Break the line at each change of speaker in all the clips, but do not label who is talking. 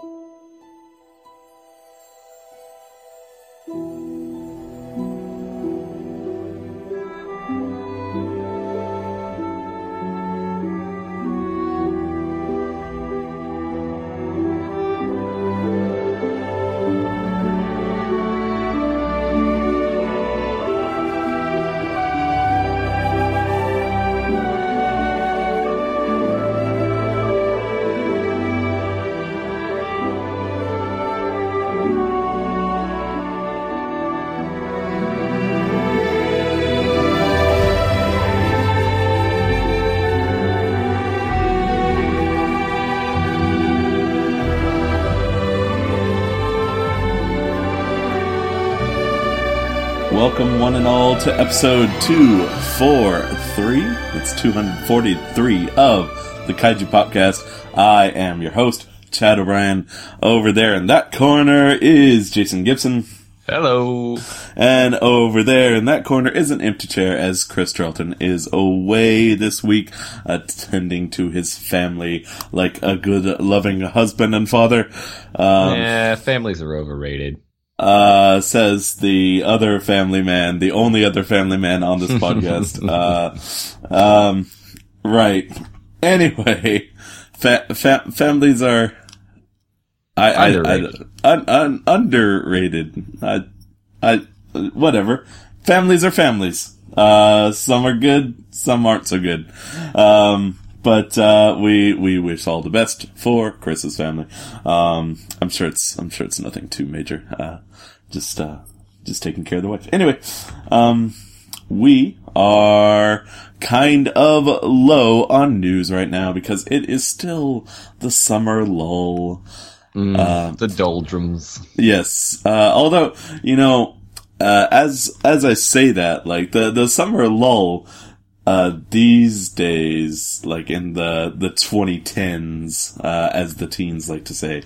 Welcome one and all to episode 243. It's 243 of the Kaiju Podcast. I am your host, Chad O'Brien. Over there in that corner is Jason Gibson.
Hello.
And over there in that corner is an empty chair as Chris Charlton is away this week, attending to his family like a good, loving husband and father.
Families are overrated.
Says the other family man, the only other family man on this podcast. Right. Anyway, families are underrated. Whatever. Families are families. Some are good, some aren't so good. But we wish all the best for Chris's family. I'm sure it's nothing too major. Just taking care of the wife. Anyway, we are kind of low on news right now because it is still the summer lull.
The doldrums.
Yes. Although, as I say that, like the summer lull, these days, like in the 2010s, as the teens like to say,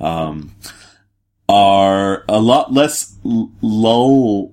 are a lot less lullish.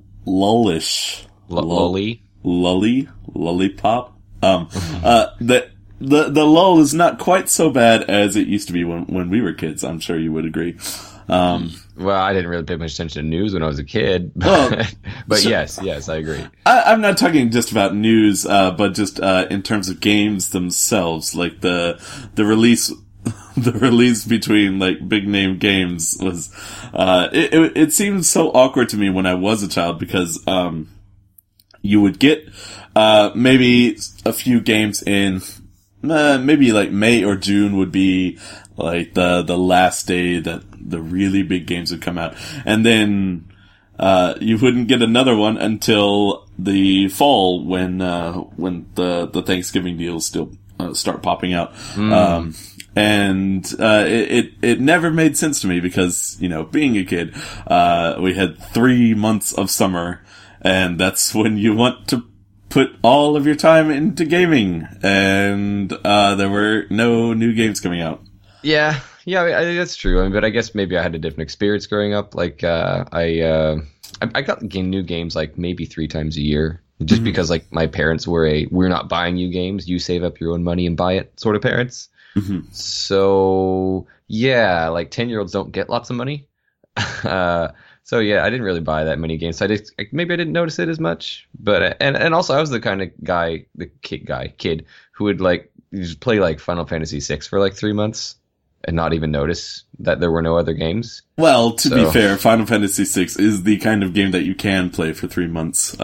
Lollipop. The lull is not quite so bad as it used to be when we were kids. I'm sure you would agree.
Well, I didn't really pay much attention to news when I was a kid, but yes, I agree.
I'm not talking just about news, but just in terms of games themselves, like the release between like big name games was it seemed so awkward to me when I was a child because you would get maybe a few games in maybe like May or June would be like the last day that the really big games would come out, and then you wouldn't get another one until the fall when the Thanksgiving deals still start popping out. And it never made sense to me because, being a kid, we had 3 months of summer, and that's when you want to put all of your time into gaming, and there were no new games coming out.
Yeah, I think that's true. But I guess maybe I had a different experience growing up. Like, I got new games like maybe 3 times a year, just because like my parents were we're not buying you games, you save up your own money and buy it sort of parents. Mm-hmm. So yeah, like 10-year-olds don't get lots of money. So yeah, I didn't really buy that many games. So maybe I didn't notice it as much. But and also I was the kind of kid who would like just play like Final Fantasy VI for like 3 months and not even notice that there were no other games.
Well, to be fair, Final Fantasy VI is the kind of game that you can play for 3 months.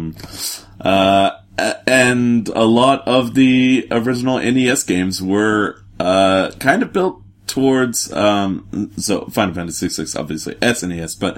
And a lot of the original NES games were kind of built towards so Final Fantasy VI obviously SNES, but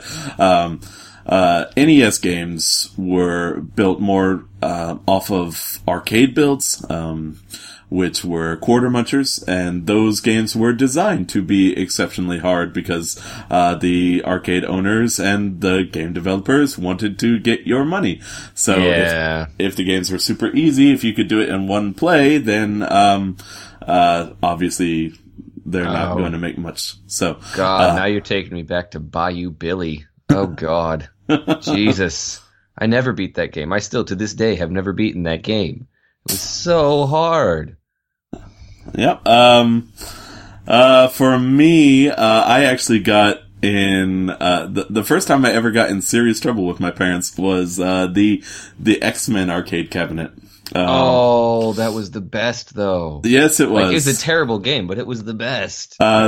NES games were built more off of arcade builds, which were quarter munchers, and those games were designed to be exceptionally hard because the arcade owners and the game developers wanted to get your money. So if the games were super easy, if you could do it in one play, then obviously they're not going to make much. So
God, now you're taking me back to Bayou Billy. Oh God. Jesus. I never beat that game. I still to this day have never beaten that game. It was so hard.
Yep. For me, I actually got in, the first time I ever got in serious trouble with my parents was, the X-Men arcade cabinet.
That was the best, though.
Yes, it was.
Like, it was a terrible game, but it was the best.
Yeah,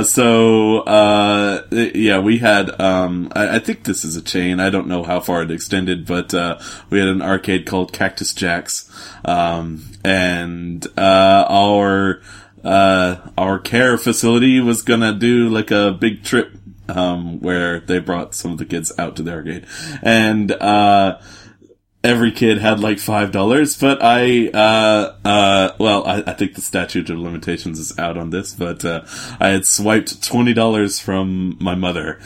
we had, I think this is a chain. I don't know how far it extended, but, we had an arcade called Cactus Jacks. Our care facility was gonna do like a big trip, where they brought some of the kids out to the arcade. And, every kid had like $5, but I think the statute of limitations is out on this, but, I had swiped $20 from my mother.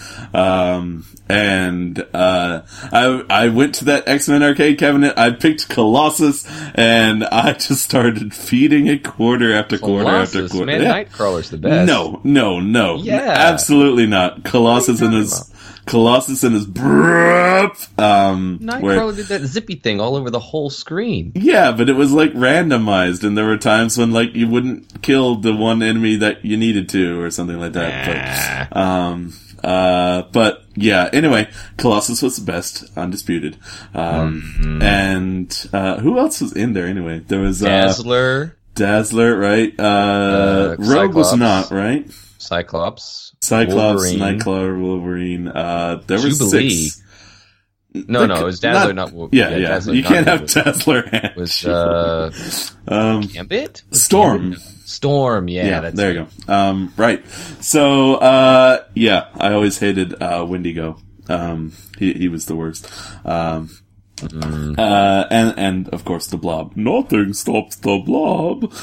I went to that X-Men arcade cabinet, I picked Colossus, and I just started feeding it quarter after quarter after quarter.
Man,
yeah.
Nightcrawler's the best.
No.
Yeah.
Absolutely not. Colossus and his
Nightcrawler did that zippy thing all over the whole screen.
Yeah, but it was like randomized, and there were times when like you wouldn't kill the one enemy that you needed to, or something like that. But yeah. Anyway, Colossus was the best, undisputed. And who else was in there anyway? There was
Dazzler,
right? Rogue was not, right?
Cyclops,
Wolverine. Nightcrawler, Wolverine. There were
Jubilee.
6.
It was Dazzler, not Wolverine.
Yeah.
Dazzler,
you can't have
Wolverine.
Dazzler and
It was Gambit?
Storm.
Storm, yeah.
There you go. Right. So, I always hated Wendigo. He was the worst. And of course the Blob. Nothing stops the Blob.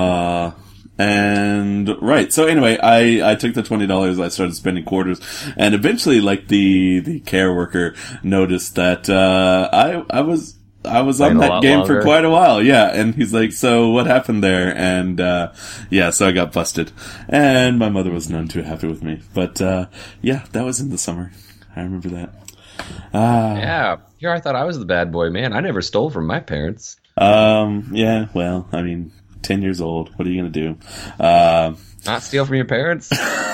So anyway, I took the $20, I started spending quarters, and eventually, like, the care worker noticed that, I was on that game longer. For quite a while, yeah, and he's like, so what happened there? And, so I got busted. And my mother was none too happy with me. But, that was in the summer. I remember that.
Here I thought I was the bad boy, man. I never stole from my parents.
10 years old. What are you gonna do?
Not steal from your parents?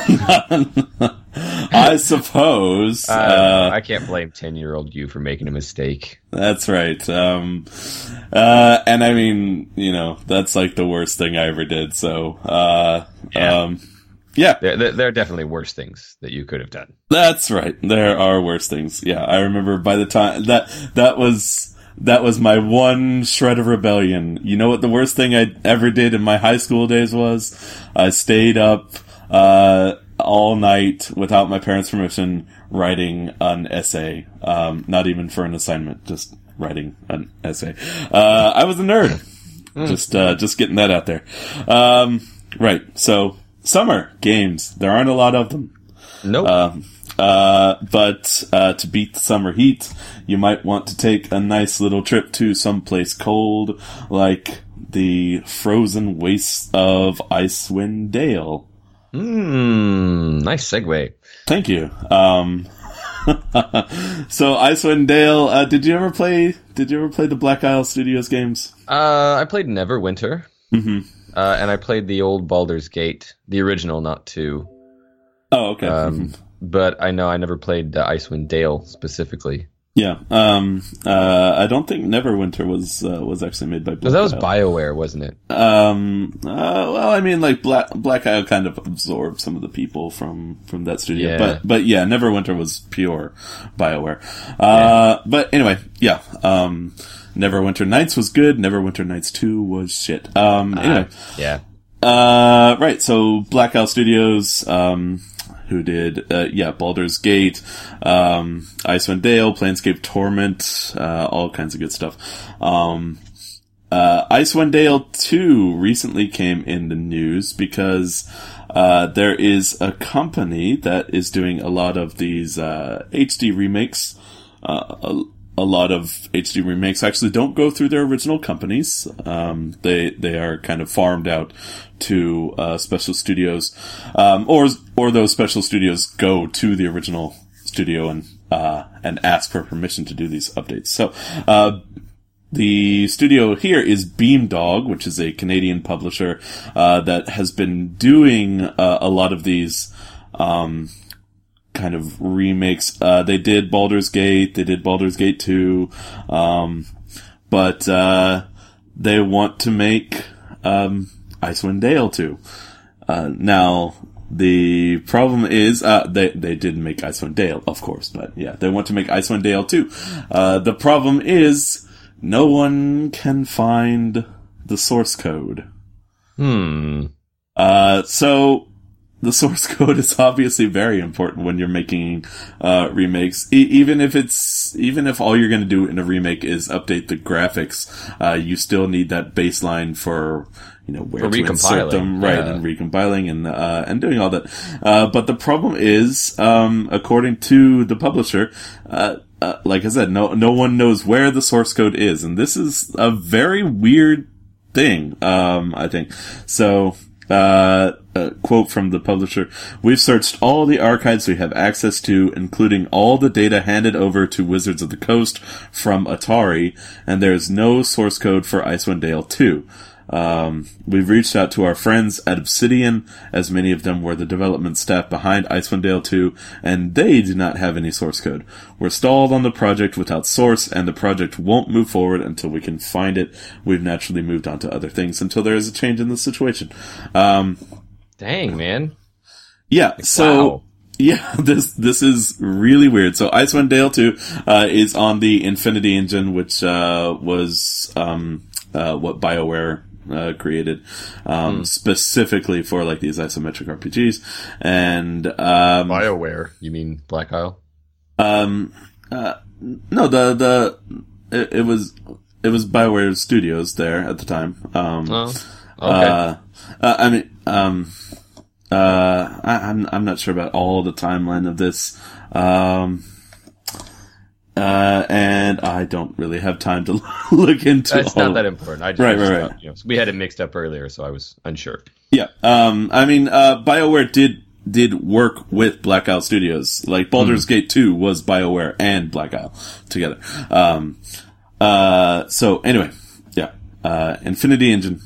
I suppose.
I can't blame 10-year-old you for making a mistake.
That's right. And I mean, that's like the worst thing I ever did. So,
There are definitely worse things that you could have done.
That's right. There are worse things. Yeah, I remember by the time that was my one shred of rebellion. You know what the worst thing I ever did in my high school days was? I stayed up, all night without my parents' permission writing an essay. Not even for an assignment, just writing an essay. I was a nerd. Just getting that out there. Right. So, summer games. There aren't a lot of them.
Nope.
But to beat the summer heat, you might want to take a nice little trip to someplace cold, like the frozen wastes of Icewind Dale.
Nice segue.
Thank you. So Icewind Dale, did you ever play the Black Isle Studios games?
I played Neverwinter.
Mm-hmm.
And I played the old Baldur's Gate, the original, not 2.
Oh, okay.
But I know I never played Icewind Dale specifically.
Yeah. I don't think Neverwinter was actually made by Black Isle.
That was BioWare, wasn't it?
Well, I mean, like Black Isle kind of absorbed some of the people from that studio.
Yeah.
But yeah, Neverwinter was pure BioWare. But anyway, yeah. Neverwinter Nights was good. Neverwinter Nights 2 was shit. Anyway.
Yeah.
Right. So Black Isle Studios, who did, Baldur's Gate, Icewind Dale, Planescape Torment, all kinds of good stuff. Icewind Dale 2 recently came in the news because, there is a company that is doing a lot of these, HD remakes, a lot of HD remakes actually don't go through their original companies. They are kind of farmed out to special studios, or those special studios go to the original studio and ask for permission to do these updates. So the studio here is Beamdog, which is a Canadian publisher that has been doing a lot of these kind of remakes. They did Baldur's Gate, they did Baldur's Gate 2, but they want to make Icewind Dale 2. Now, the problem is, they didn't make Icewind Dale, of course, but yeah, they want to make Icewind Dale 2. The problem is, no one can find the source code. So, the source code is obviously very important when you're making, remakes. Even if all you're gonna do in a remake is update the graphics, you still need that baseline for, where to insert them, right, and recompiling and doing all that. But the problem is, according to the publisher, like I said, no one knows where the source code is, and this is a very weird thing, I think. So, a quote from the publisher: "We've searched all the archives we have access to, including all the data handed over to Wizards of the Coast from Atari, and there is no source code for Icewind Dale 2. We've reached out to our friends at Obsidian, as many of them were the development staff behind Icewind Dale 2, and they do not have any source code. We're stalled on the project without source, and the project won't move forward until we can find it. We've naturally moved on to other things until there is a change in the situation."
Dang, man.
Yeah, wow. Yeah, this is really weird. So Icewind Dale 2, is on the Infinity Engine, which, was, what BioWare created, specifically for like these isometric RPGs. And,
BioWare? You mean Black Isle?
No, it was BioWare Studios there at the time.
Okay.
I'm not sure about all the timeline of this. And I don't really have time to look into
It's not that important. I just
right.
We had it mixed up earlier, so I was unsure.
Yeah. BioWare did work with Black Isle Studios. Like Baldur's Gate 2 was BioWare and Black Isle together. So anyway, yeah. Infinity Engine.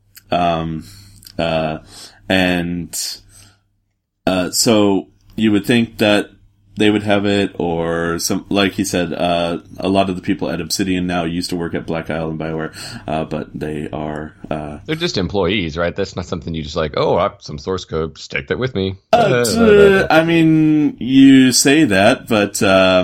So you would think that they would have it, or some, like he said, a lot of the people at Obsidian now used to work at Black Isle and BioWare, but they are,
they're just employees, right? That's not something you just like, oh, I have some source code, stick that with me.
I mean, you say that, but,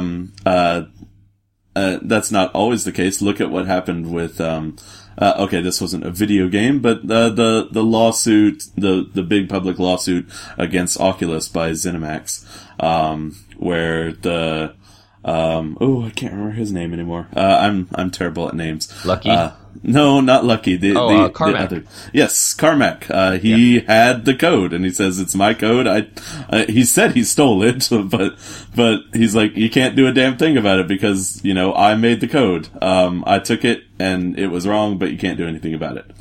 that's not always the case. Look at what happened with, okay, this wasn't a video game, but the lawsuit, the big public lawsuit against Oculus by ZeniMax, where the I can't remember his name anymore. I'm terrible at names.
Lucky?
No, not Lucky.
Carmack.
The other. Yes, Carmack. He had the code, and he says it's my code. He said he stole it, but he's like, you can't do a damn thing about it because I made the code. I took it and it was wrong, but you can't do anything about it.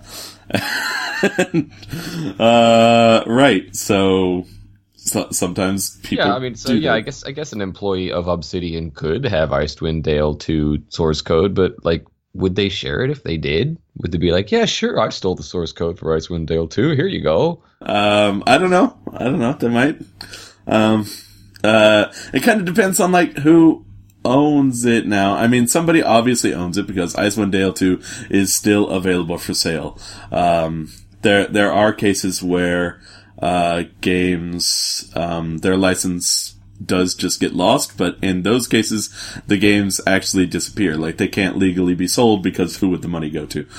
Right. So sometimes people.
Yeah, I mean, I guess an employee of Obsidian could have Icewind Dale 2 source code, but like, would they share it if they did? Would they be like, yeah, sure, I stole the source code for Icewind Dale 2. Here you go.
I don't know. They might. It kind of depends on like who owns it now. I mean, somebody obviously owns it because Icewind Dale 2 is still available for sale. There are cases where games, their license does just get lost, but in those cases, the games actually disappear. Like, they can't legally be sold because who would the money go to?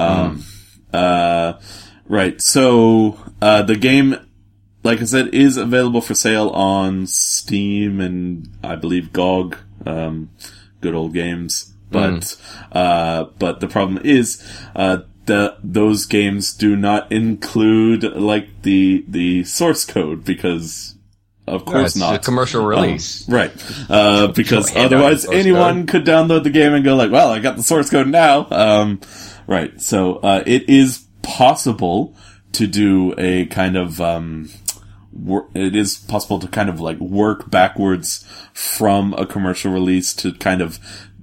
Right. So, the game, like I said, is available for sale on Steam and I believe GOG, good old games. But the problem is, those games do not include, like, the source code because, of course not.
It's a commercial release.
Right. Because otherwise anyone could download the game and go like, well, I got the source code now. Right. So, it is possible to do a kind of, it is possible to kind of like work backwards from a commercial release to kind of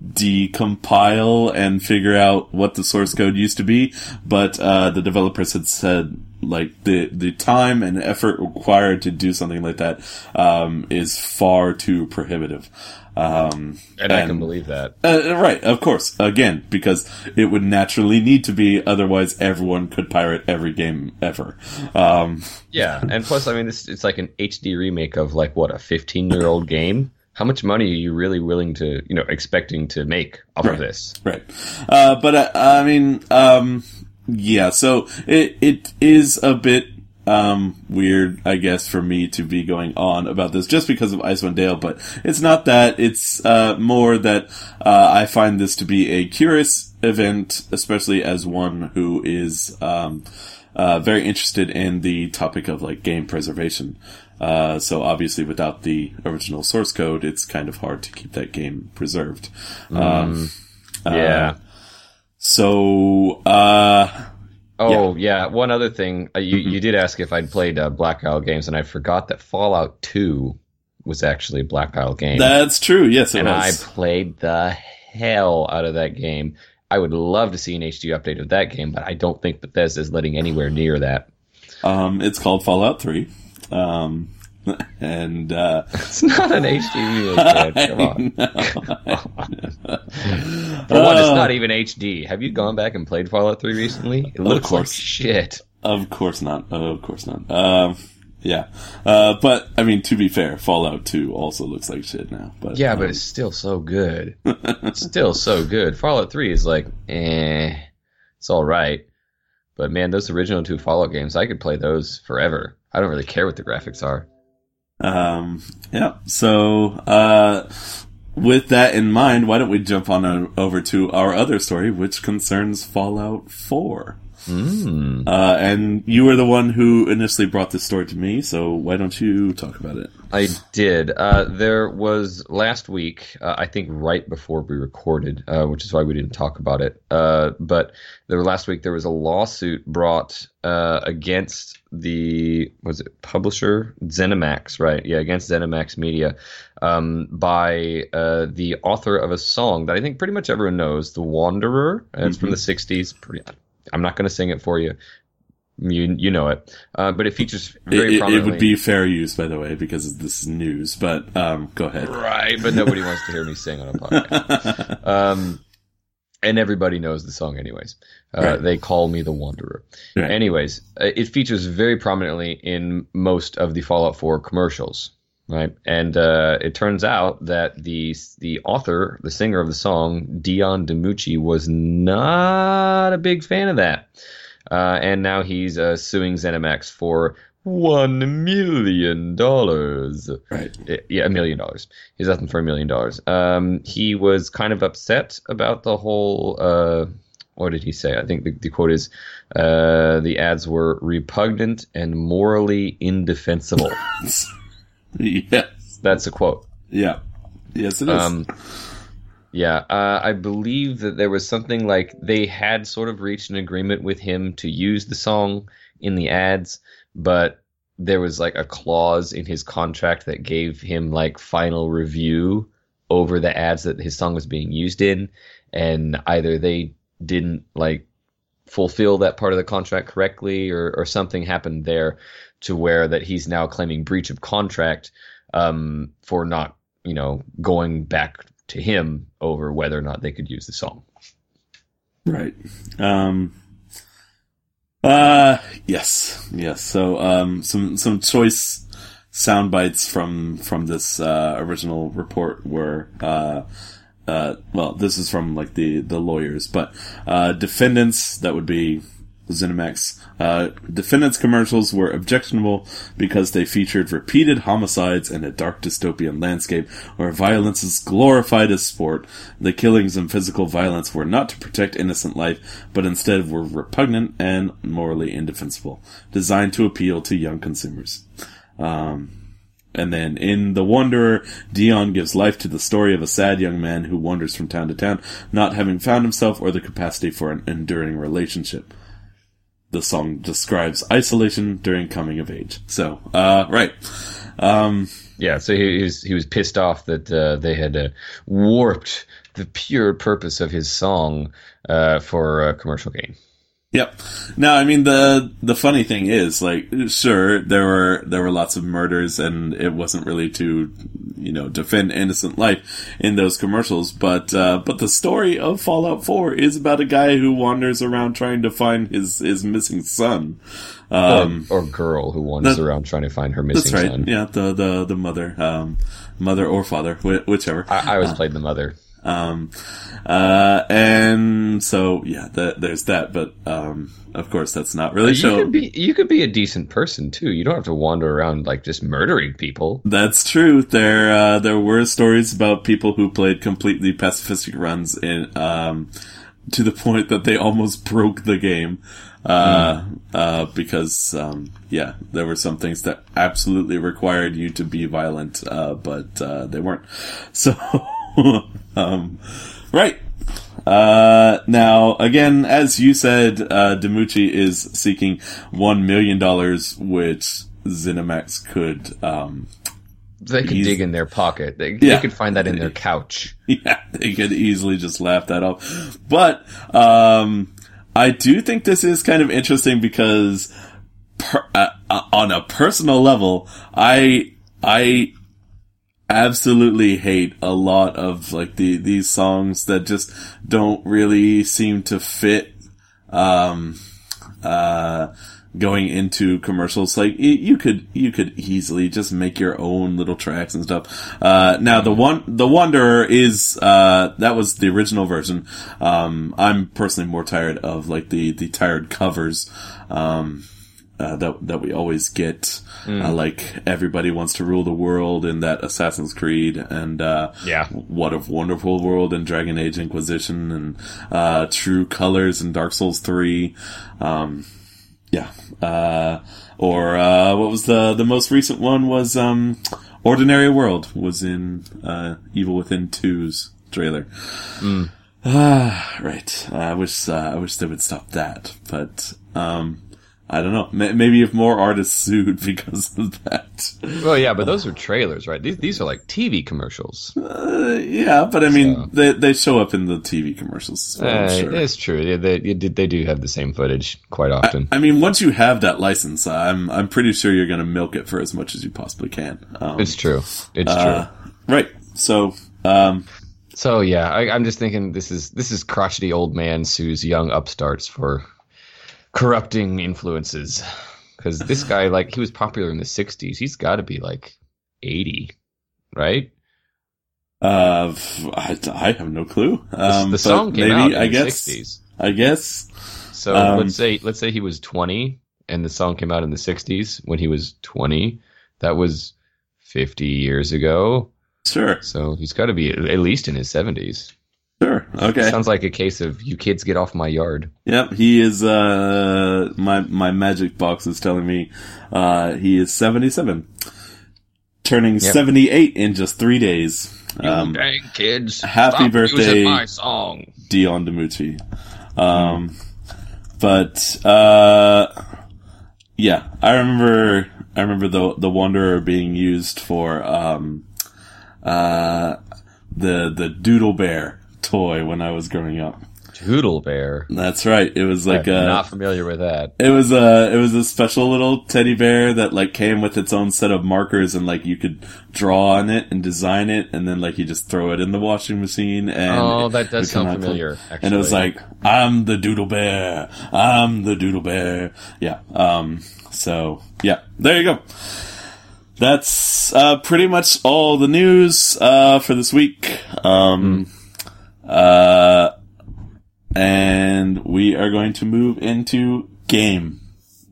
decompile and figure out what the source code used to be, but the developers had said like the time and effort required to do something like that is far too prohibitive.
And I can believe that.
Right, of course. Again, because it would naturally need to be, otherwise everyone could pirate every game ever.
Yeah, and plus, I mean, it's like an HD remake of like what, a 15-year-old game. How much money are you really willing to, expecting to make off of this?
Right. But I mean, yeah. So it is a bit weird, I guess, for me to be going on about this just because of Icewind Dale, but it's not that. It's more that I find this to be a curious event, especially as one who is very interested in the topic of like game preservation. So obviously without the original source code, it's kind of hard to keep that game preserved.
Yeah.
So,
yeah. One other thing, you did ask if I'd played Black Isle games, and I forgot that Fallout 2 was actually a Black Isle game.
That's true. Yes, it
and
was.
I played the hell out of that game. I would love to see an HD update of that game, but I don't think Bethesda is letting anywhere near that.
It's called Fallout 3. And
it's not an HD remake, man. Come on. For one, it's not even HD. Have you gone back and played Fallout 3 recently? It looks like shit.
Of course not. Yeah. But I mean, to be fair, Fallout 2 also looks like shit now. But
yeah, but it's still so good. It's still so good. Fallout 3 is like, it's all right. But man, those original 2 Fallout games, I could play those forever. I don't really care what the graphics are.
Yeah. So, with that in mind, why don't we jump on over to our other story, which concerns Fallout 4. And you were the one who initially brought this story to me, so why don't you talk about it?
I did. There was last week, I think right before we recorded, which is why we didn't talk about it. But last week there was a lawsuit brought against the publisher ZeniMax, right? Yeah, against ZeniMax Media, by the author of a song that I think pretty much everyone knows, "The Wanderer." It's from the '60s. I'm not going to sing it for you. You know it. But it features very prominently.
It would be fair use, by the way, because this is news, but go ahead.
Right, but nobody wants to hear me sing on a podcast. And everybody knows the song anyways. Right. They Call Me the Wanderer. Right. Anyways, it features very prominently in most of the Fallout 4 commercials. Right, and it turns out that the author, the singer of the song, Dion DiMucci, was not a big fan of that, and now he's suing ZeniMax for $1 million.
Right,
yeah, $1 million. He's asking for $1 million. He was kind of upset about the whole. What did he say? I think the quote is, "The ads were repugnant and morally indefensible."
Yes.
That's a quote.
Yeah. Yes, it is.
Yeah. I believe that there was something like they had sort of reached an agreement with him to use the song in the ads, but there was like a clause in his contract that gave him like final review over the ads that his song was being used in, and either they didn't like fulfill that part of the contract correctly, or something happened there to where that he's now claiming breach of contract for not, going back to him over whether or not they could use the song.
Right. Yes. So some choice sound bites from this original report were this is from like the lawyers, but defendants, that would be ZeniMax, defendants' commercials were objectionable because they featured repeated homicides in a dark dystopian landscape where violence is glorified as sport. The killings and physical violence were not to protect innocent life, but instead were repugnant and morally indefensible, designed to appeal to young consumers. And then in The Wanderer, Dion gives life to the story of a sad young man who wanders from town to town, not having found himself or the capacity for an enduring relationship. The song describes isolation during coming of age. So, right.
Yeah, so he was pissed off that they had warped the pure purpose of his song for commercial gain.
Yep. Now, I mean, the funny thing is, like, sure, there were lots of murders, and it wasn't really to, defend innocent life in those commercials, but the story of Fallout 4 is about a guy who wanders around trying to find his missing son.
Or girl who wanders around trying to find her missing
son. That's right.
son.
Yeah, the mother, mother or father, whichever.
I always played the mother.
And so, yeah, there's that, but, of course, that's not really
you could be a decent person, too. You don't have to wander around, like, just murdering people.
That's true. There were stories about people who played completely pacifistic runs to the point that they almost broke the game. Because, there were some things that absolutely required you to be violent, but, they weren't. So, right. Now, again, as you said, DiMucci is seeking $1 million, which ZeniMax could,
they could dig in their pocket. They could find that in their couch.
Yeah, they could easily just laugh that off. But, I do think this is kind of interesting because, on a personal level, I absolutely hate a lot of like these songs that just don't really seem to fit going into commercials. Like you could easily just make your own little tracks and stuff. Now the Wanderer is that was the original version. I'm personally more tired of like the tired covers that we always get, like Everybody Wants to Rule the World in that Assassin's Creed, and What a Wonderful World in Dragon Age Inquisition, and True Colors in Dark Souls 3. Or what was the most recent one was Ordinary World was in Evil Within 2's trailer. Right. I wish they would stop that, but I don't know. Maybe if more artists sued because of that.
Well, yeah, but those are trailers, right? These are like TV commercials.
Yeah, but I mean, they show up in the TV commercials as well, sure.
It's true. They do have the same footage quite often.
I mean, once you have that license, I'm pretty sure you're going to milk it for as much as you possibly can.
It's true. It's true.
Right. So,
yeah, I'm just thinking this is crotchety old man sues young upstarts for corrupting influences, because this guy, like, he was popular in the 60s. He's got to be like 80, right?
I have no clue.
The song came out in the 60s.
I guess.
So let's say he was 20 and the song came out in the 60s when he was 20. That was 50 years ago.
Sure.
So he's got to be at least in his 70s.
Sure. Okay.
Sounds like a case of you kids get off my yard.
Yep. He is, my magic box is telling me, he is 77. Turning 78 in just 3 days.
You dang kids.
Happy birthday.
Using my song.
Dion DiMucci. Yeah, I remember the Wanderer being used for, the Doodle Bear toy when I was growing up.
Doodle Bear.
That's right. It was like
I'm not familiar with that.
It was a special little teddy bear that like came with its own set of markers, and like you could draw on it and design it, and then like you just throw it in the washing machine. And
that does sound familiar. Actually.
And it was like, I'm the Doodle Bear. I'm the Doodle Bear. Yeah. So yeah, there you go. That's pretty much all the news for this week. And we are going to move into game.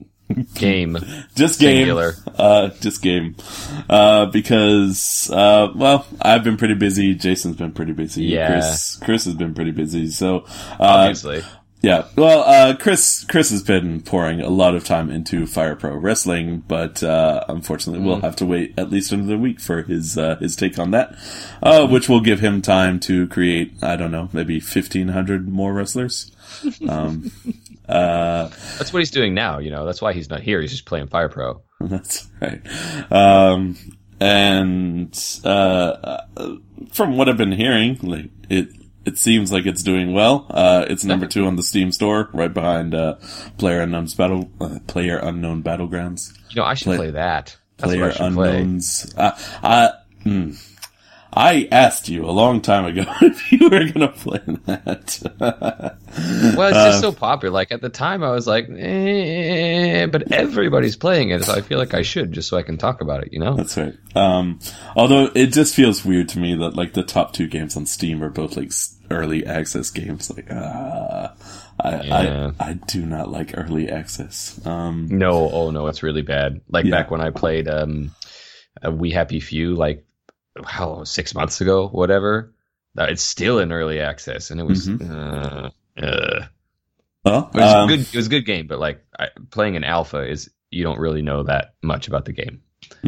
Just
Singular. Just game. Because, I've been pretty busy. Jason's been pretty busy.
Yeah.
Chris has been pretty busy. So,
obviously.
Yeah. Well, Chris has been pouring a lot of time into Fire Pro Wrestling, but, unfortunately we'll have to wait at least another week for his take on that, which will give him time to create, I don't know, maybe 1,500 more wrestlers.
That's what he's doing now, that's why he's not here. He's just playing Fire Pro.
That's right. And, from what I've been hearing, like, it seems like it's doing well. It's number 2 on the Steam store, right behind PlayerUnknown's PlayerUnknown Battlegrounds.
I should play that. That's
Player
what I should
Unknown's. I asked you a long time ago if you were going to play that.
Well, it's just so popular. Like, at the time, I was like, but everybody's playing it, so I feel like I should, just so I can talk about it,
That's right. Although it just feels weird to me that, like, the top 2 games on Steam are both, like, early access games. Like, I do not like early access.
No, it's really bad. Like, back when I played We Happy Few, like, 6 months ago, whatever. It's still in early access, and it was
Well,
it was a good game, but like playing an alpha you don't really know that much about the game.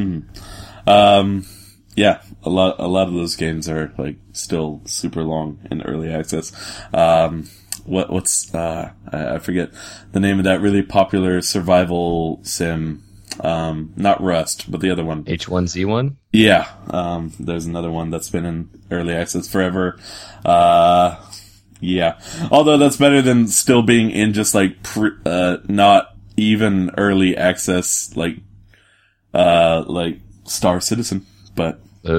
Yeah, a lot of those games are like still super long in early access. What's I forget the name of that really popular survival sim. Not Rust, but the other one.
H1Z1?
Yeah. There's another one that's been in early access forever. Yeah. Although that's better than still being in just like, not even early access, like Star Citizen, but.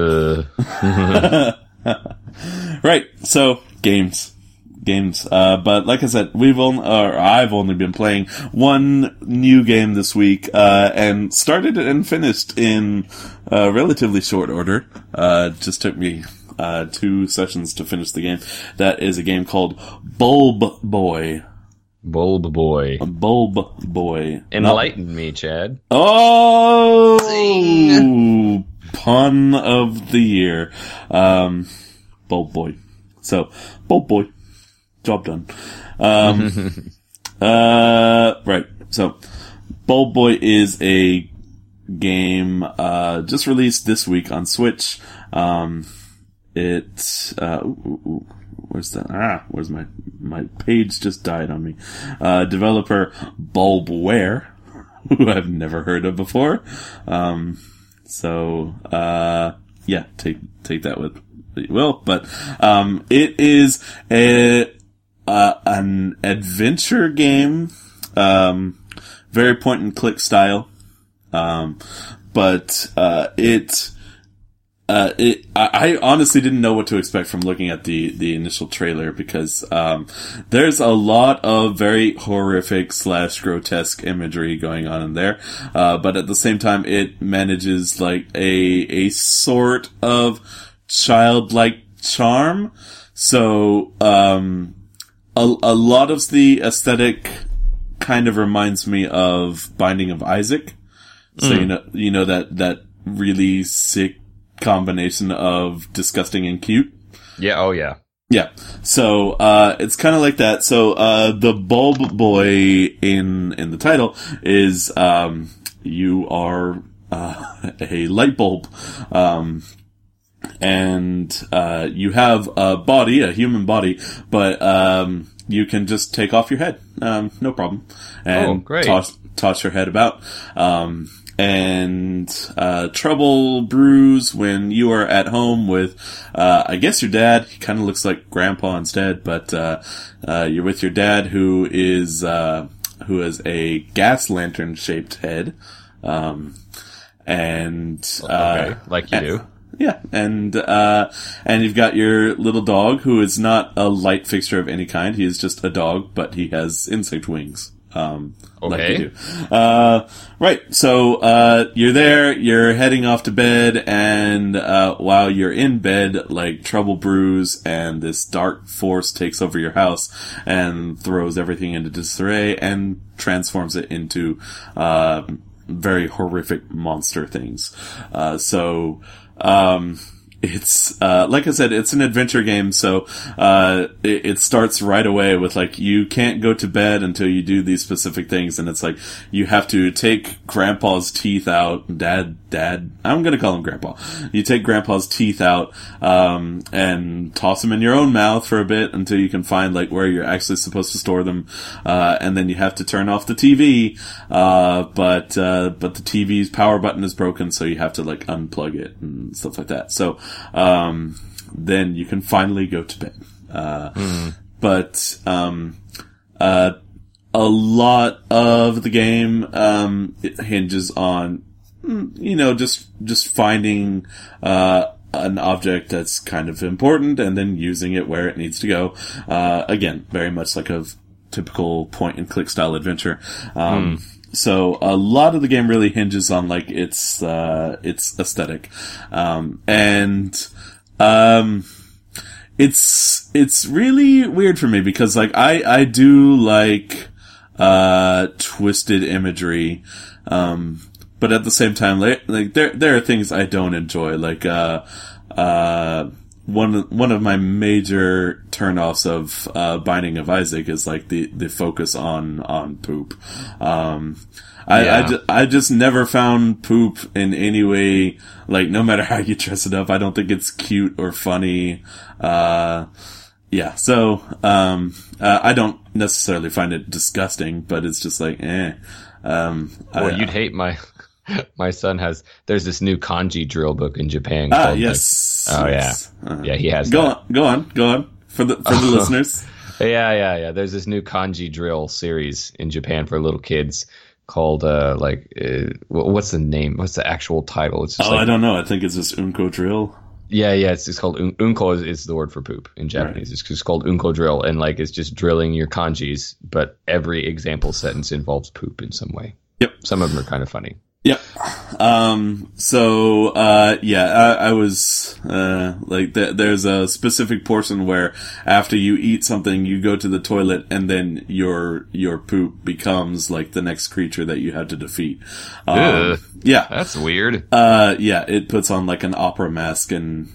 Right. So, games. But like I said, I've only been playing one new game this week, and started and finished in relatively short order. Just took me 2 sessions to finish the game. That is a game called Bulb Boy.
Bulb Boy.
Bulb Boy.
Enlighten me, Chad.
Oh! Zing. Pun of the year. Bulb Boy. So, Bulb Boy. Job done. Right. So, Bulb Boy is a game, just released this week on Switch. Where's that? Where's my page just died on me. Developer Bulbware, who I've never heard of before. Yeah, take that with you will, but, it is an adventure game, very point and click style, but I honestly didn't know what to expect from looking at the initial trailer because, there's a lot of very horrific / grotesque imagery going on in there, but at the same time it manages like a sort of childlike charm. So, a lot of the aesthetic kind of reminds me of Binding of Isaac. So, you know that really sick combination of disgusting and cute.
Yeah. Oh yeah.
Yeah. So, it's kind of like that. So, the Bulb Boy in the title is, you are, a light bulb. And you have a human body, but you can just take off your head, no problem, and toss your head about. And trouble brews when you are at home with, I guess your dad. He kind of looks like Grandpa instead, but you're with your dad who has a gas lantern shaped head, and
like you do.
Yeah, and you've got your little dog who is not a light fixture of any kind. He is just a dog, but he has insect wings. Like you do. Right. So, you're there, you're heading off to bed, and, while you're in bed, like, trouble brews, and this dark force takes over your house, and throws everything into disarray, and transforms it into, very horrific monster things. It's, like I said, it's an adventure game, so, it starts right away with, like, you can't go to bed until you do these specific things, and it's like, you have to take Grandpa's teeth out, Dad, I'm gonna call him Grandpa. You take Grandpa's teeth out, and toss them in your own mouth for a bit until you can find, like, where you're actually supposed to store them, and then you have to turn off the TV, but the TV's power button is broken, so you have to, like, unplug it and stuff like that. So, then you can finally go to bed. But, a lot of the game, it hinges on, just finding, an object that's kind of important and then using it where it needs to go. Again, very much like a typical point and click style adventure. So a lot of the game really hinges on like its aesthetic. It's really weird for me because like I do like twisted imagery, but at the same time, like there are things I don't enjoy. Like one of my major turnoffs of Binding of Isaac is like the focus on poop. I just never found poop in any way, like no matter how you dress it up, I don't think it's cute or funny. So I don't necessarily find it disgusting, but it's just like,
you'd hate my son there's this new kanji drill book in Japan.
Yes.
He has.
Go on for the listeners.
Yeah. There's this new kanji drill series in Japan for little kids called what's the name? What's the actual title? It's just
I don't know. I think it's just Unko drill.
Yeah. It's called Unko is the word for poop in Japanese. Right. It's just called Unko drill, and like it's just drilling your kanjis, but every example sentence involves poop in some way.
Yep.
Some of them are kind of funny.
Yep. I was, there's a specific portion where after you eat something, you go to the toilet and then your poop becomes like the next creature that you have to defeat.
Yeah. That's weird.
It puts on like an opera mask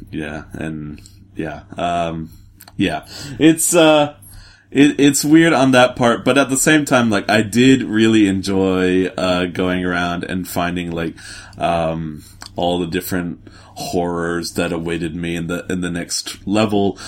It's weird on that part, but at the same time, like, I did really enjoy, going around and finding, like, all the different horrors that awaited me in the next level.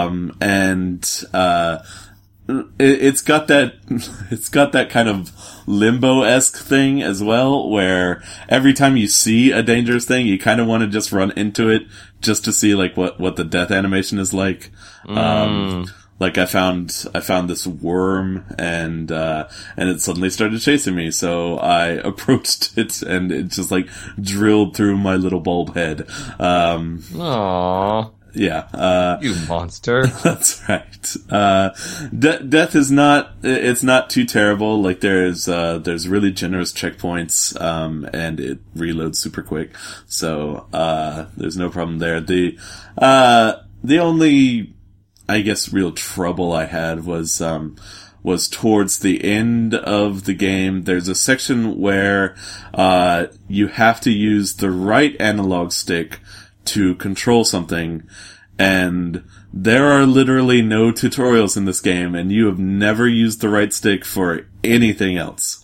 It's got that kind of Limbo-esque thing as well, where every time you see a dangerous thing, you kind of want to just run into it just to see, like, what the death animation is like. Like I found this worm and it suddenly started chasing me. So I approached it and it just like drilled through my little bulb head.
Aww.
Yeah.
You monster.
That's right. Death is it's not too terrible. Like there's really generous checkpoints, and it reloads super quick. So, there's no problem there. The only, I guess, real trouble I had was towards the end of the game. There's a section where, you have to use the right analog stick to control something, and there are literally no tutorials in this game, and you have never used the right stick for anything else.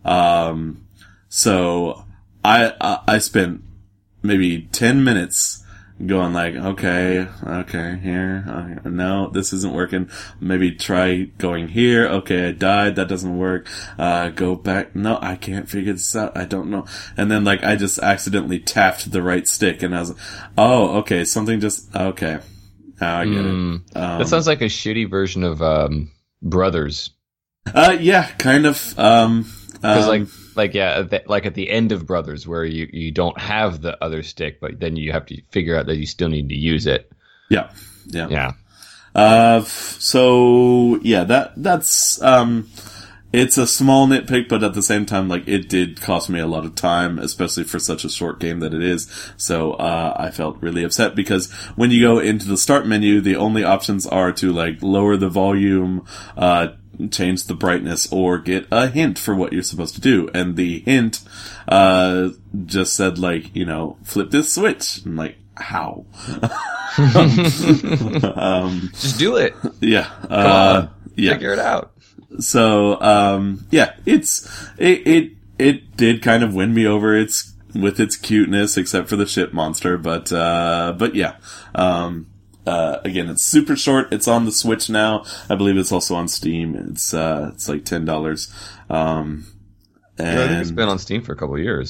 So I spent maybe 10 minutes going like, okay, here, no, this isn't working. Maybe try going here. Okay, I died. That doesn't work. Go back. No, I can't figure this out. I don't know. And then like, I just accidentally tapped the right stick and I was like, oh, okay, okay. Now I get it.
That sounds like a shitty version of, Brothers.
Yeah, kind of.
Cause like at the end of Brothers, where you don't have the other stick, but then you have to figure out that you still need to use it.
Yeah. That's it's a small nitpick, but at the same time, like, it did cost me a lot of time, especially for such a short game that it is. So, I felt really upset because when you go into the start menu, the only options are to, like, lower the volume, change the brightness, or get a hint for what you're supposed to do. And the hint, just said, like, flip this switch. I'm like, how?
Just do it.
Yeah.
Come on. Figure it out.
So, it did kind of win me over with its cuteness, except for the ship monster, but yeah. Again, it's super short. It's on the Switch now. I believe it's also on Steam. It's like $10.
I think it's been on Steam for a couple of years.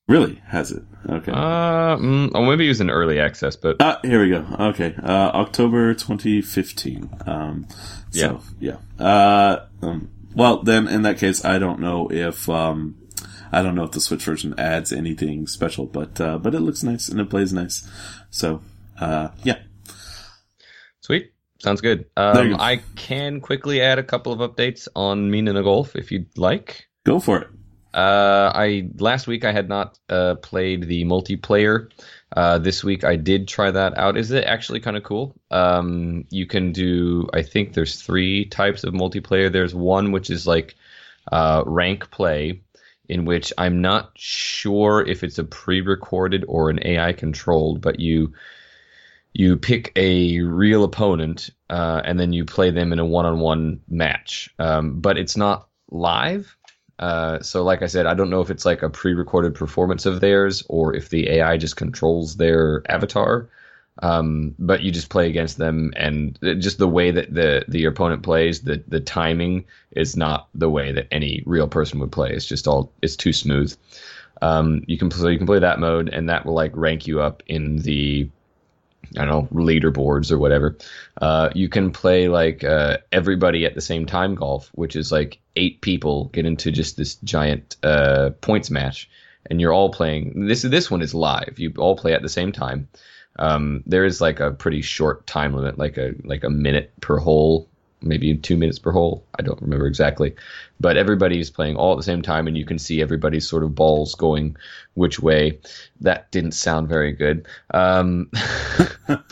Really? Has it? Okay.
Maybe it was in early access, but
Here we go. Okay. October 2015. Yeah. Well, then in that case, I don't know if the Switch version adds anything special, but it looks nice and it plays nice. So, yeah.
Sweet. Sounds good. I can quickly add a couple of updates on Mina no Golf if you'd like.
Go for it.
Last week I had not played the multiplayer. This week I did try that out. Is it actually kind of cool? You can do, I think there's 3 types of multiplayer. There's one which is like rank play, in which I'm not sure if it's a pre-recorded or an AI controlled, but you pick a real opponent and then you play them in a one-on-one match. But it's not live. So like I said, I don't know if it's like a pre-recorded performance of theirs or if the AI just controls their avatar. But you just play against them, and just the way that the opponent plays, the timing is not the way that any real person would play. It's too smooth. You can play that mode, and that will like rank you up in the, I don't know, leaderboards or whatever. You can play like everybody at the same time golf, which is like 8 people get into just this giant points match, and you're all playing. This one is live. You all play at the same time. There is like a pretty short time limit, like a minute per hole, maybe 2 minutes per hole. I don't remember exactly, but everybody's playing all at the same time, and you can see everybody's sort of balls going which way. That didn't sound very good. But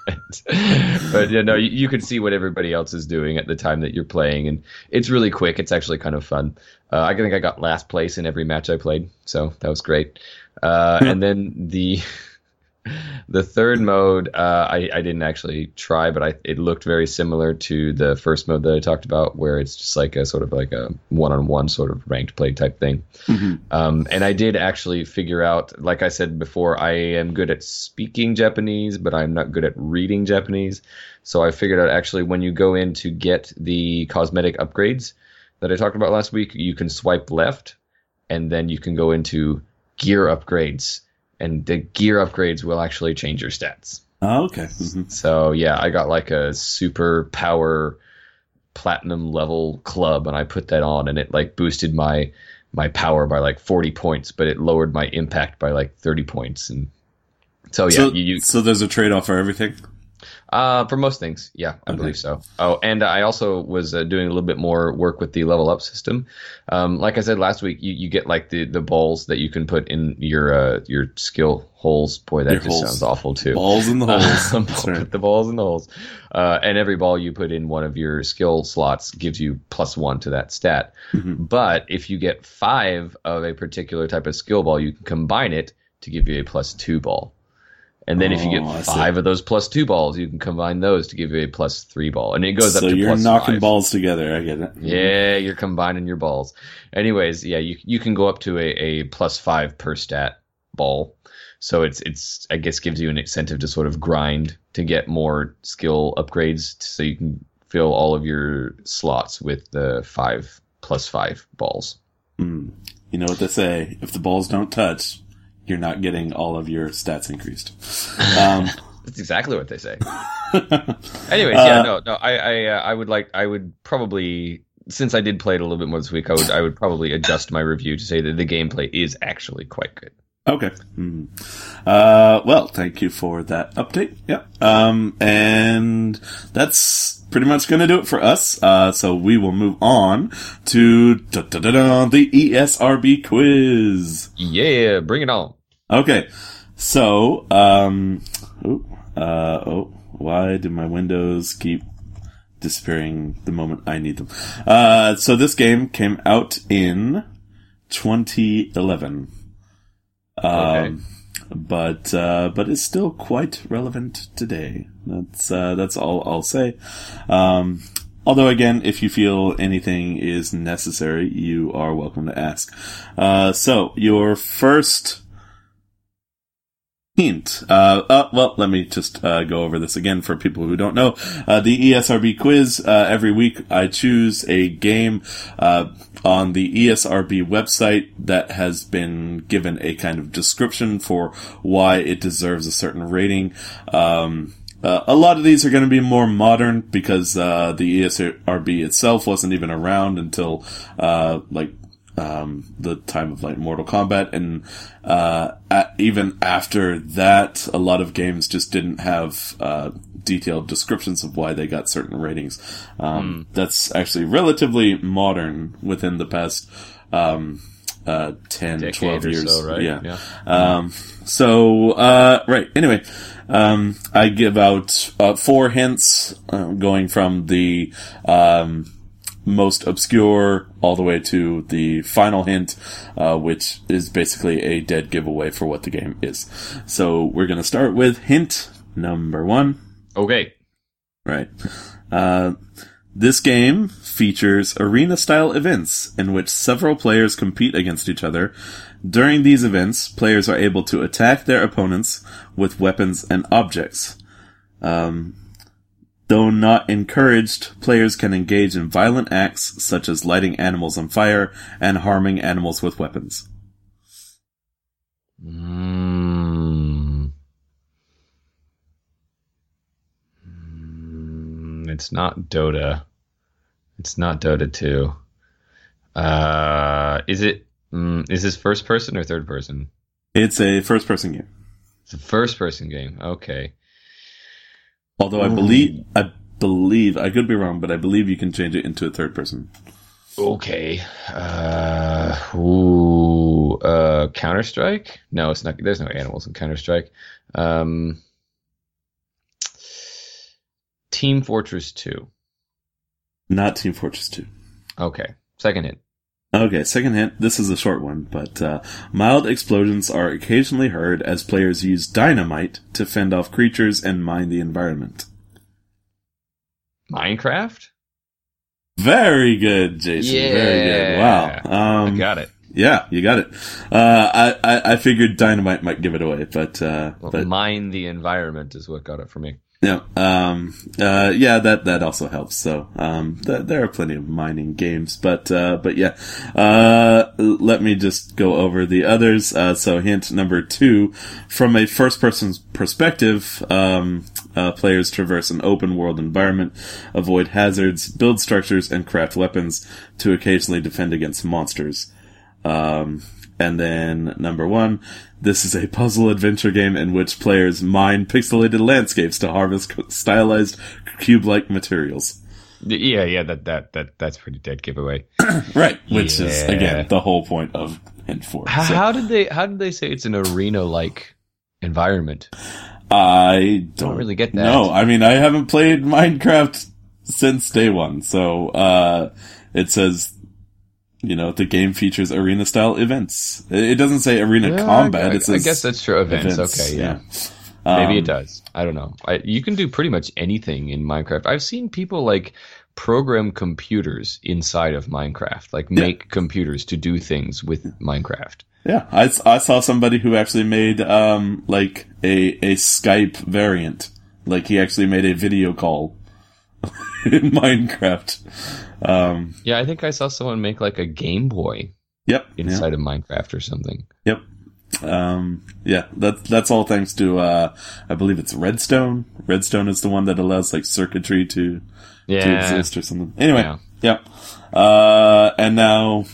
you can see what everybody else is doing at the time that you're playing, and it's really quick. It's actually kind of fun. I think I got last place in every match I played, so that was great. And then the third mode, I didn't actually try, but it looked very similar to the first mode that I talked about, where it's just like a sort of like a one-on-one sort of ranked play type thing. Mm-hmm. And I did actually figure out, like I said before, I am good at speaking Japanese, but I'm not good at reading Japanese. So I figured out actually when you go in to get the cosmetic upgrades that I talked about last week, you can swipe left, and then you can go into gear upgrades. And the gear upgrades will actually change your stats.
Oh, okay. Mm-hmm.
So, yeah, I got like a super power platinum level club, and I put that on, and it like boosted my power by like 40 points, but it lowered my impact by like 30 points. And so, yeah.
So there's a trade-off for everything?
For most things, yeah, I believe so. Oh, and I also was doing a little bit more work with the level up system. Like I said last week, you get like the balls that you can put in your skill holes. Boy, that just sounds awful too.
Balls in the holes.
Put the balls in the holes. And every ball you put in one of your skill slots gives you +1 to that stat. Mm-hmm. But if you get 5 of a particular type of skill ball, you can combine it to give you a +2 ball. And then if you get 5 of those +2 balls, you can combine those to give you a +3 ball. And it goes up to +5. So
you're knocking balls together. I get it.
Yeah, you're combining your balls. Anyways, yeah, you can go up to a +5 per stat ball. So it's I guess gives you an incentive to sort of grind to get more skill upgrades so you can fill all of your slots with the 5 +5 balls.
You know what they say, if the balls don't touch, you're not getting all of your stats increased.
That's exactly what they say. Anyways, I would probably, since I did play it a little bit more this week, I would probably adjust my review to say that the gameplay is actually quite good.
Okay. Well, thank you for that update. Yep. And that's pretty much going to do it for us. So we will move on to the ESRB quiz.
Yeah, bring it on.
Okay. So, why do my windows keep disappearing the moment I need them? So this game came out in 2011.
Okay.
But it's still quite relevant today. That's all I'll say. Although again, if you feel anything is necessary, you are welcome to ask. So your first Hint. Well, let me just go over this again for people who don't know. The ESRB quiz, every week I choose a game on the ESRB website that has been given a kind of description for why it deserves a certain rating. A lot of these are going to be more modern because the ESRB itself wasn't even around until the time of like Mortal Kombat, and even after that, a lot of games just didn't have detailed descriptions of why they got certain ratings. That's actually relatively modern within the past 10,
Decade
12 years.
So, right?
Yeah. Right. Anyway, I give out 4 hints, going from the most obscure all the way to the final hint, which is basically a dead giveaway for what the game is. So we're going to start with hint number 1.
Okay.
Right. This game features arena-style events in which several players compete against each other. During these events, players are able to attack their opponents with weapons and objects. Though not encouraged, players can engage in violent acts such as lighting animals on fire and harming animals with weapons.
It's not Dota. It's not Dota 2. Is this first person or third person?
It's a first-person game.
It's a first person game. Okay.
Although I believe, I could be wrong, but I believe you can change it into a third person.
Okay. Counter-Strike? No, it's not. There's no animals in Counter-Strike. Team Fortress 2.
Not Team Fortress 2.
Okay. Second hint.
Okay, second hint. This is a short one, but mild explosions are occasionally heard as players use dynamite to fend off creatures and mine the environment.
Minecraft?
Very good, Jason.
Yeah.
Very good. Wow.
I got it.
Yeah, you got it. I figured dynamite might give it away, but
mine the environment is what got it for me.
Yeah. That also helps. So, there are plenty of mining games, but yeah. Let me just go over the others. So hint number 2, from a first person's perspective, players traverse an open world environment, avoid hazards, build structures, and craft weapons to occasionally defend against monsters. And then number 1, this is a puzzle adventure game in which players mine pixelated landscapes to harvest stylized cube-like materials.
Yeah, that's pretty dead giveaway.
Right, which is again the whole point of hint 4.
How did they say it's an arena-like environment?
I don't
really get that.
No, I mean I haven't played Minecraft since day one, so it says, you know, the game features arena-style events. It doesn't say arena combat. It says
I guess that's true. Events. Okay, yeah. Maybe it does. I don't know. You can do pretty much anything in Minecraft. I've seen people like program computers inside of Minecraft, like make computers to do things with Minecraft.
Yeah, I saw somebody who actually made like a Skype variant. Like he actually made a video call in Minecraft.
Yeah, I think I saw someone make like a Game Boy.
Yep.
Inside of Minecraft or something.
Yep. Yeah, that's all thanks to I believe it's Redstone. Redstone is the one that allows like circuitry to exist or something. Anyway, and now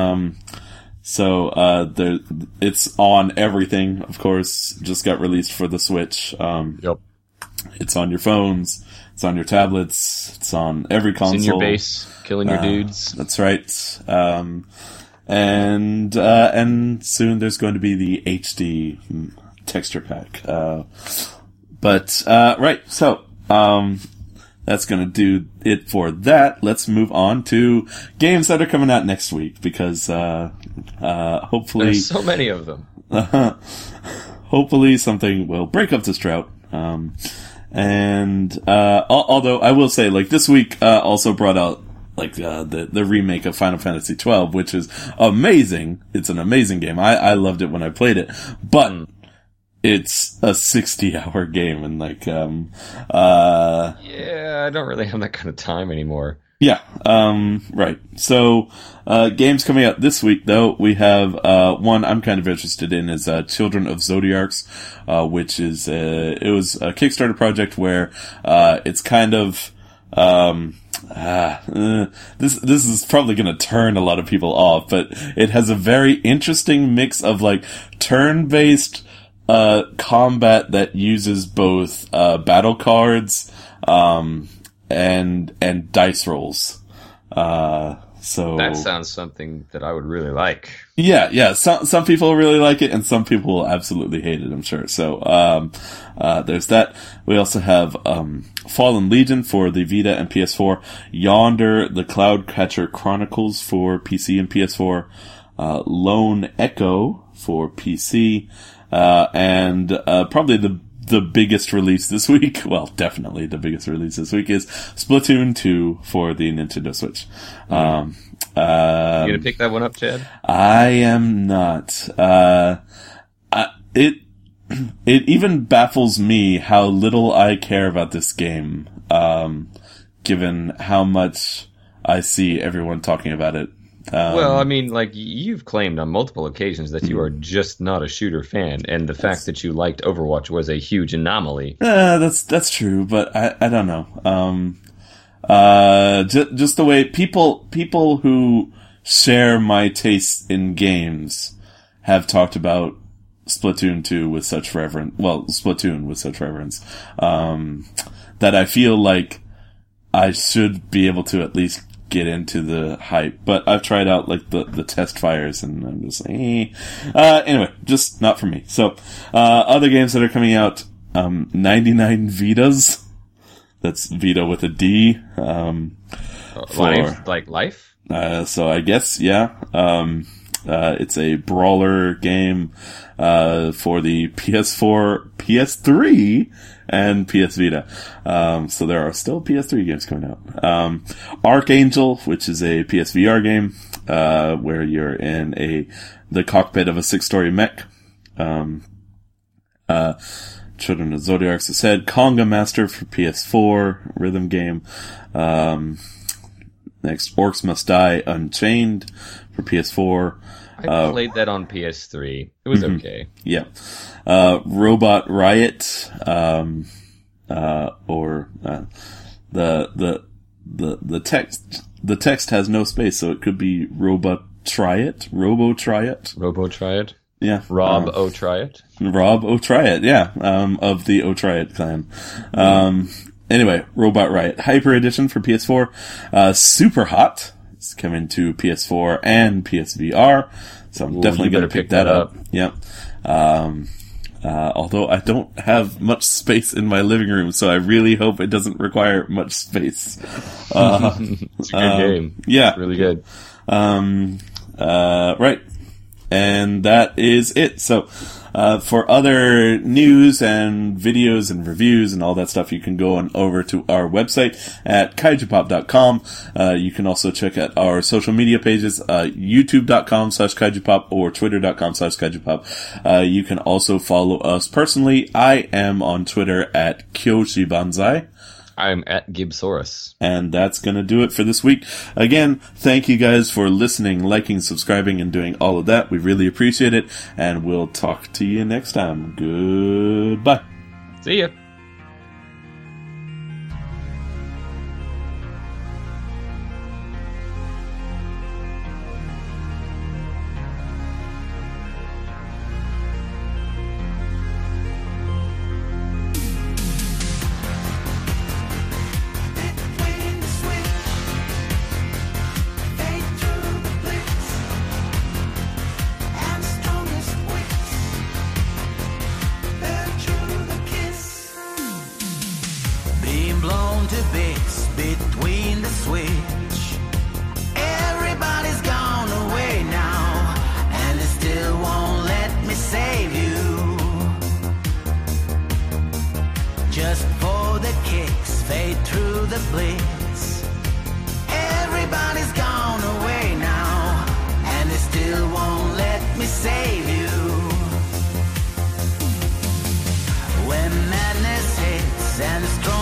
it's on everything, of course. Just got released for the Switch. It's on your phones. It's on your tablets. It's on every console.
It's in your base, killing your dudes.
That's right. And soon there's going to be the HD texture pack. Right. So, that's going to do it for that. Let's move on to games that are coming out next week because, hopefully.
There's so many of them.
Hopefully something will break up this drought. Although I will say, like, this week, also brought out, like, the remake of Final Fantasy XII, which is amazing. It's an amazing game. I loved it when I played it. But, it's a 60-hour game, and like,
Yeah, I don't really have that kind of time anymore.
yeah, right. So, games coming out this week, though, we have, one I'm kind of interested in is, Children of Zodiarcs, which is, it was a Kickstarter project where, it's kind of, this is probably gonna turn a lot of people off, but it has a very interesting mix of, like, turn-based, combat that uses both, battle cards, and dice rolls. So
That sounds something that I would really like.
yeah. Some people really like it, and some people will absolutely hate it, I'm sure. So, there's that. We also have, Fallen Legion for the Vita and PS4, Yonder, the Cloudcatcher Chronicles for PC and PS4, Lone Echo for PC, and, probably the biggest release this week, well, definitely the biggest release this week, is Splatoon 2 for the Nintendo Switch.
You gonna pick that one up, Chad?
I am not. It even baffles me how little I care about this game, given how much I see everyone talking about it.
Well, I mean, like, you've claimed on multiple occasions that you are just not a shooter fan, and the fact that you liked Overwatch was a huge anomaly.
That's true, but I don't know. Just the way people who share my taste in games have talked about Splatoon 2 with such reverence, Splatoon with such reverence, that I feel like I should be able to at least get into the hype, but I've tried out like the test fires, and I'm just like, anyway, just not for me. So, other games that are coming out, 99 Vitas. That's Vita with a D.
Life?
So I guess, yeah. It's a brawler game, for the PS4, PS3, and PS Vita. So there are still PS3 games coming out. Archangel, which is a PSVR game, where you're in the cockpit of a 6-story mech. Children of Zodiarcs, I said. Conga Master for PS4, rhythm game. Next, Orcs Must Die Unchained for PS4.
I played that on PS3. It was okay.
Yeah. Robot Riot, the text has no space, so it could be Robo Try It. Yeah.
Rob O Try It,
yeah, of the O Try It clan. Anyway, Robot Riot Hyper Edition for PS4, Super Hot. It's coming to PS4 and PSVR, so I'm definitely going to pick that up. Yep. Although I don't have much space in my living room, so I really hope it doesn't require much space.
It's a good game.
Yeah.
It's really good.
Right. And that is it. So, for other news and videos and reviews and all that stuff, you can go on over to our website at kaijupop.com. You can also check out our social media pages, youtube.com/kaijupop or twitter.com/kaijupop. You can also follow us personally. I am on Twitter at Kyoshi Banzai.
I'm at Gibsaurus.
And that's going to do it for this week. Again, thank you guys for listening, liking, subscribing, and doing all of that. We really appreciate it. And we'll talk to you next time. Goodbye.
See ya.
Between the switch, everybody's gone away now, and they still won't let me save you. Just for the kicks, fade through the blitz. Everybody's gone away now, and they still won't let me save you. and the strong